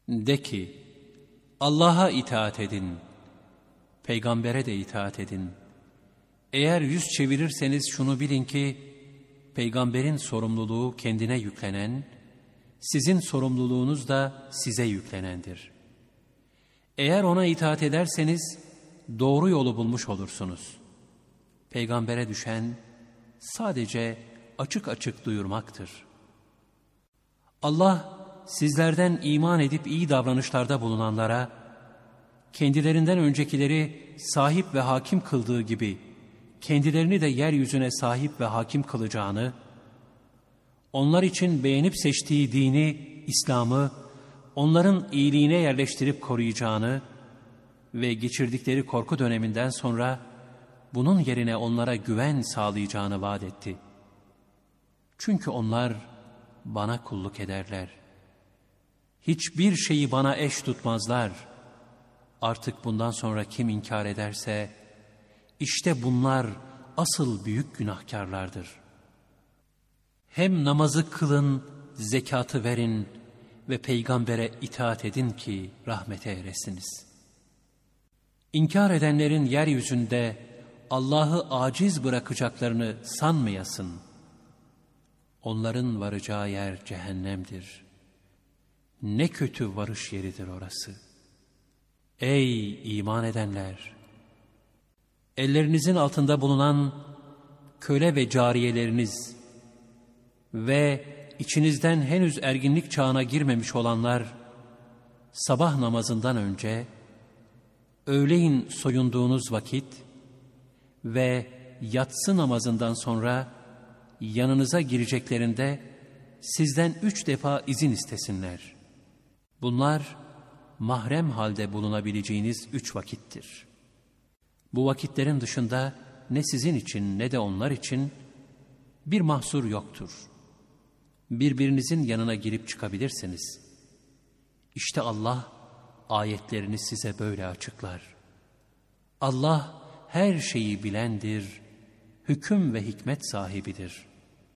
De ki, Allah'a itaat edin, peygambere de itaat edin. Eğer yüz çevirirseniz şunu bilin ki, peygamberin sorumluluğu kendine yüklenen, sizin sorumluluğunuz da size yüklenendir. Eğer ona itaat ederseniz, doğru yolu bulmuş olursunuz. Peygambere düşen, sadece açık açık duyurmaktır. Allah, sizlerden iman edip iyi davranışlarda bulunanlara, kendilerinden öncekileri sahip ve hakim kıldığı gibi, kendilerini de yeryüzüne sahip ve hakim kılacağını, onlar için beğenip seçtiği dini, İslam'ı, onların iyiliğine yerleştirip koruyacağını ve geçirdikleri korku döneminden sonra, bunun yerine onlara güven sağlayacağını vaat etti. Çünkü onlar bana kulluk ederler. Hiçbir şeyi bana eş tutmazlar. Artık bundan sonra kim inkar ederse, işte bunlar asıl büyük günahkarlardır. Hem namazı kılın, zekatı verin ve peygambere itaat edin ki rahmete eresiniz. İnkar edenlerin yeryüzünde Allah'ı aciz bırakacaklarını sanmayasın. Onların varacağı yer cehennemdir. Ne kötü varış yeridir orası. Ey iman edenler! Ellerinizin altında bulunan köle ve cariyeleriniz ve içinizden henüz erginlik çağına girmemiş olanlar, sabah namazından önce, öğleyin soyunduğunuz vakit ve yatsı namazından sonra yanınıza gireceklerinde sizden 3 defa izin istesinler. Bunlar mahrem halde bulunabileceğiniz 3 vakittir. Bu vakitlerin dışında ne sizin için ne de onlar için bir mahsur yoktur. Birbirinizin yanına girip çıkabilirsiniz. İşte Allah ayetlerini size böyle açıklar. Allah her şeyi bilendir, hüküm ve hikmet sahibidir.